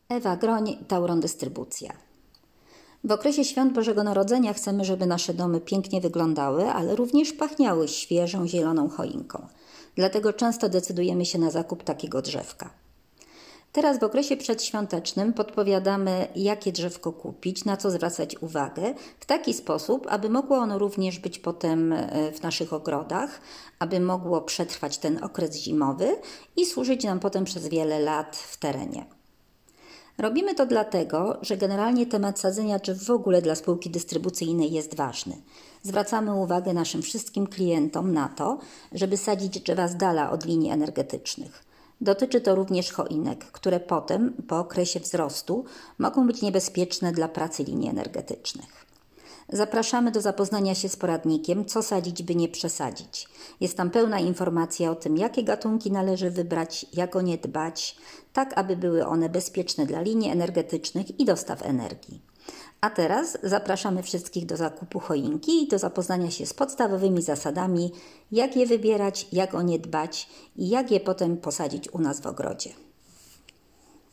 Ewa Groń, Tauron Dystrybucja. W okresie Świąt Bożego Narodzenia chcemy, żeby nasze domy pięknie wyglądały, ale również pachniały świeżą, zieloną choinką. Dlatego często decydujemy się na zakup takiego drzewka. Teraz w okresie przedświątecznym podpowiadamy, jakie drzewko kupić, na co zwracać uwagę, w taki sposób, aby mogło ono również być potem w naszych ogrodach, aby mogło przetrwać ten okres zimowy i służyć nam potem przez wiele lat w terenie. Robimy to dlatego, że generalnie temat sadzenia drzew w ogóle dla spółki dystrybucyjnej jest ważny. Zwracamy uwagę naszym wszystkim klientom na to, żeby sadzić drzewa z dala od linii energetycznych. Dotyczy to również choinek, które potem, po okresie wzrostu, mogą być niebezpieczne dla pracy linii energetycznych. Zapraszamy do zapoznania się z poradnikiem, co sadzić, by nie przesadzić. Jest tam pełna informacja o tym, jakie gatunki należy wybrać, jak o nie dbać, tak aby były one bezpieczne dla linii energetycznych i dostaw energii. A teraz zapraszamy wszystkich do zakupu choinki i do zapoznania się z podstawowymi zasadami, jak je wybierać, jak o nie dbać i jak je potem posadzić u nas w ogrodzie.